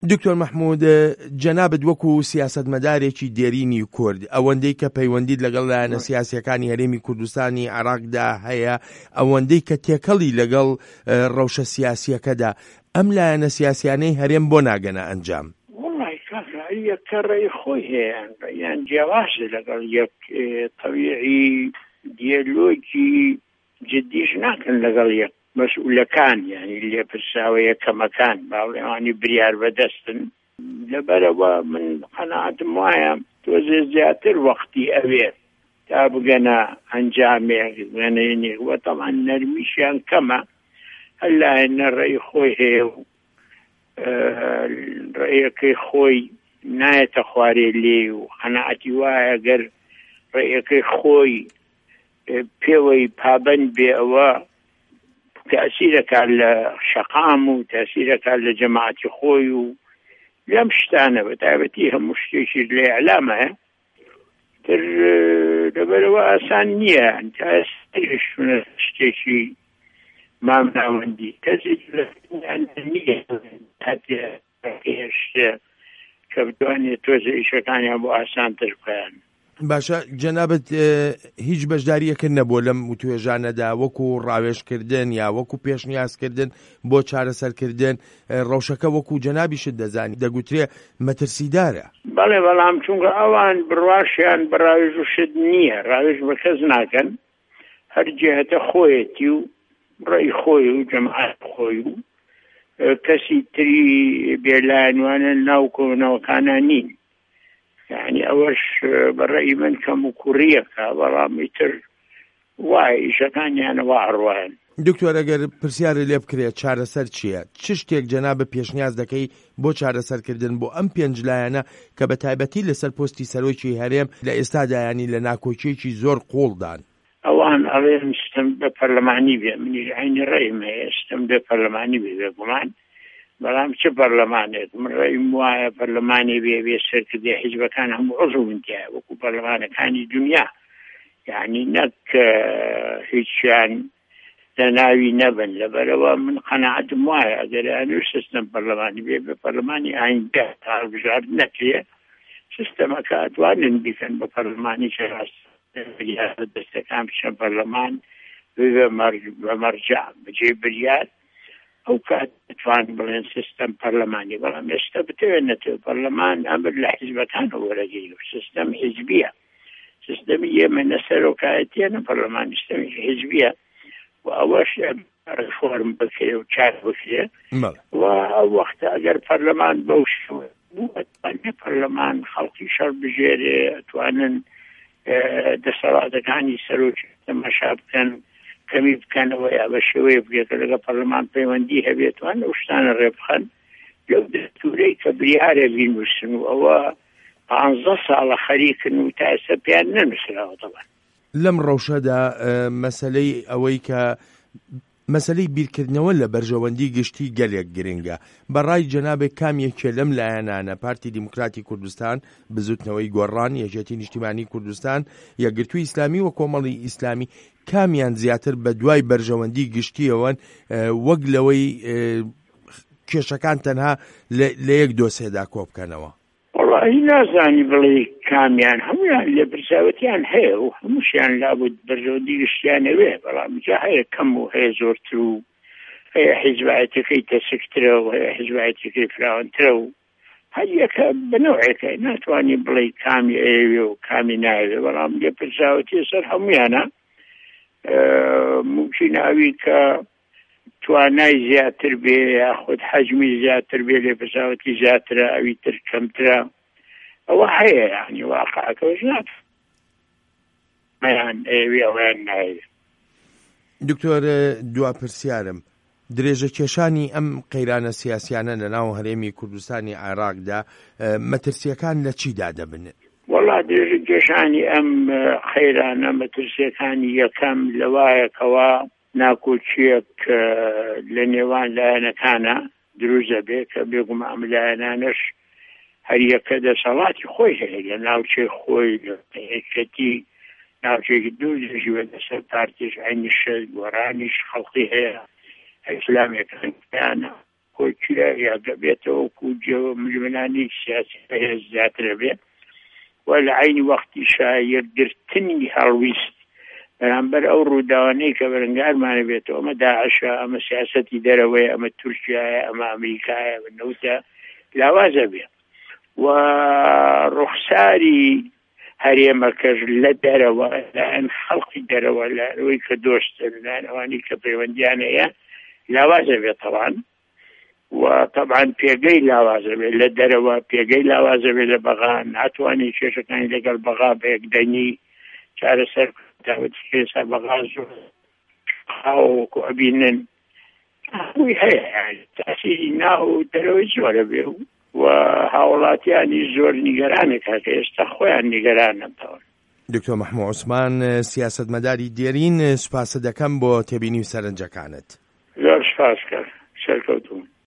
دکتۆر مەحموود، جەنابەت وەکو سیاسەتمەدارێکی دێرینی کورد، ئەوەندەی کە پەیوەندیت لەگەڵ لایەنە سیاسیەکانی هەرێمی کوردستانی عێراقدا هەیە، ئەوەندەی کە تێکەڵی لەگەڵ ڕەوشە سیاسیەکەدا، ئەم لایەنە سیاسیانەی هەرێم بۆ ناگەنە ئەنجام؟ یەکە ڕێی خۆی هەیە، یان جیاوازە لەگەڵ یەک تەبیعی دیالۆگی جدیش ناکەن لەگەڵ یەک مەسئولەکان، یعنی لێپرساوە یەکەمەکان باڵێوانی بریار بەدەستن. لەبەرەوە من قەناعەتم وایە تۆزێ زیاتر وەختی ئەوێ تا بگەنە ئەنجامێک بگەنێنێ تەمان نەرمیشیان کەمە، هەر لایەنە ڕێی خۆی هەیە و ڕێیەکەی خۆی نایەتە خوارێ لێ و قەناعەتی وایە گەر ڕێیەکەی خۆی پێوەی پابەند بێ ئەوە تەسیرەکات لە شەقام و تەسیرەکات لە جەماعەتی خۆی و لەم شتانە بەتایبەتی هەموو شتێکی لێ ئەعلامە تر لەبەرەوە ئاسان نییە تا ئێستاشونە شتێکی مامناوەندی کەسێک نییە هێشتە کە بتوانێت تۆزە ئیشەکانیان بۆ ئاسانتر بکەن. باشە، جەنابەت هیچ بەشداریەکرد نەبوو لەم توێژانەدا وەکو ڕاوێژکردن یا وەکو پێشنیازکردن بۆ چارەسەرکردن ڕەوشەکە وەکو جەنابیشت دەزانی دەگوترێ مەترسیدارە؟ بەڵێ، بەڵام چونکە ئەوان بڕواشیان بە ڕاوێژ و شت نییە، ڕاوێژ بە کەس ناکەن، هەر جێهەتە خۆیەتی و ڕێی خۆی و جەماعەت خۆی و کەسی تری بێلایەنوانە ناو کۆنەوەکانە نین. یعنی ئەوەش بەڕێی من کەم و کوڕیەکە، بەڵام ئیتر وایە ئیشەکانیانەوە ئەڕوایەن. دکتۆر، ئەگەر پرسیارە لێ بکرێت چارەسەر چییە؟ چ شتێک جەنابە پێشنیاز دەکەی بۆ چارەسەرکردن بۆ ئەم پێنج لایەنە کە بە تایبەتی لەسەر پۆستی سەرۆکی هەرێم لە ئێستادا ینی لە ناکۆکیێکی زۆر قوڵدان؟ ئەوان ئەڵێن ستم بە پەرلەمانی بێ، منیش عینی ڕێیم هەیە ستم بێ پەرلەمانی بێ بێگومان، بەڵام چه پەرلەمانێک من ڕێیم وایە پەرلەمانی بێ سەرکردی حیزبەکان هەموو عضو بنتیایە وەکو پەرلەمانەکانی دنیا، یعنی نەک هیچیان لەناوی نەبن. لەبەرەوە من قەناعەتم وایە ئەگەر هەنووش سیستەم پەرلەمانی بێ بە پەرلەمانی ئاینگە هەڵبژار نەکرێ سیستەمەکە ئەتوانن بیکەن بە پەرلەمانی دەستەکان بچە پەرلەمان بە مەرجع بەجێ بریار، ئەو کات دەتوان بڵێن سیستەم پەرلەمانی. بەڵام ئێستا بتوێنێتەوە پەرلەمان ئەمر لە حیزبەکانە وەرەگیر و سیستەم حیزبیە، سیستەمی ئێمە نەسەرۆکایەتیە نە پەرلەمان، سیستەمی حیزبیە و ئەوەش ڕێفۆرم بکرێ و چاک بکرێ و ئەو وەختە ئەگەر پەرلەمان بەو شێوە بوو ئەتوانێت پەرلەمان خەڵکی شەڕ بژێرێ، ئەتوانن دەسەڵاتەکانی سەرۆکی تەماشا بکەن، کەمی بکەنەوە یا بە شێوەیە بگێتە لەگە پەرلەمان پەیوەندی هەبێتوان ئەو شتانە ڕێبخەن لەو دەستوورەی کە بریارە بینووسن و ئەوە 15 ساڵە خەریکن و تا ئێستا پێیان نەنووسراوە. دەڵێن لەم ڕەوشەدا مەسەلەی ئەوەی کە مەسەلەی بیرکردنەوە لە بەرژەوەندی گشتی گەلێک گرنگە. بەڕای جەنابێک کامیەکێ لەم لایەنانە پارتی دیموکراتی کوردستان، بزوتنەوەی گۆڕان، یەکێتی نیشتیمانی کوردستان، یەکگرتووی ئیسلامی و کۆمەڵی ئیسلامی کامیان زیاتر بە دوای بەرژەوەندی گشتیەوەن وەک لەوەی کێشەکان تەنها لە یەک دۆسێدا کۆ بکەنەوە؟ وڵی نازانی بڵێ کامیان، هەمویان لێ برساوەتیان هەیە و هەمووشیان لابد بەرژەوەندی گشتیانەوێ، بەڵام جا هەیە کەم و هەیە زۆرتر و هەیە حیزبایەتەکەی تەسکترە و هەیە حیزبایەتەکەی فراوانترە و هەر یەکە بنەوعێکە ناتوانانی بڵێ کامی ئەوێ و کامی ناوێ، بەڵام لێ برساوەتی سەر هەمویانە ممکن ئەوی کە توانای زیاتر بێ یاخود حەجمی زیاتر بێ لێ برساوەتی زیاترە ئەوی تر کەمترە، ئەوە هەیە یعنی واقعەکەش ناتوانیان ئەوێ ئەویان ناوێ. دکتۆر، دوا پرسیارم، درێژە کێشانی ئەم قەیرانە سیاسیانە لە ناو هەرێمی کوردستانی عێراقدا مەترسیەکان لە چیدا دەبن؟ وەڵا درێژە کێشانی ئەم قەیرانە مەترسیەکانی یەکەم لەوایەکەوە ناکۆچیەک لە نێوان لایەنەکانە دروست دەبێ کە بێگومان ئەم لایەنانەش هەر یەکە دەسەڵاتی خۆی هەیە لە ناوچەی خۆی یەکەتی ناوچەیەکی دوو دژیوە لەسەر پارتیش عینی شەد گۆڕانیش خەڵقی هەیە ئیسلامێکیانە کۆکیرە یاگە بێتەوە کوجەوە مجملانی سیاسی هێز زیاترە بێت و لە عینی وەختیشا یەکگرتنی هەڵویست بەرامبەر ئەو ڕووداوانەی کە بەرەنگارمانە بێتەوە ئەمە داعشە ئەمە سیاسەتی دەرەوەی ئەمە تورکیایە ئەمە ئەمریکایە نەوتە لاوازە بێ و ڕوخساری هەرێمەکەش لە دەرەوە لەەن خەڵقی دەرەوە لە ئەوەی کە دۆشتن لەن ئەوانی کە پەیوەندیانەیە لاوازە بێت طبعاً و طبعاً پێگەی لاوازە بێت لە دەرەوە پێگەی لاوازە بێت لە بەغا ناتوانێت کێشەکانی لەگەڵ بەغا بەیەکدەنی چارەسەر داوەتی کێسا بەغا زۆر خاوەکو ئەبینن هەمووی هەیە تاسیری ناو دەرەوەی زۆرە بێ و هاوڵاتیانی زۆر نیگەرانە کاکە ئێستا خۆیان نیگەرانەتەوە. دکتۆر مەحموود عوسمان سیاسەتمەداری دێرین سوپاسە دەکەم بۆ تێبینی و سەرنجەکانت. زۆر سپاس کرد سەرکەوتوم.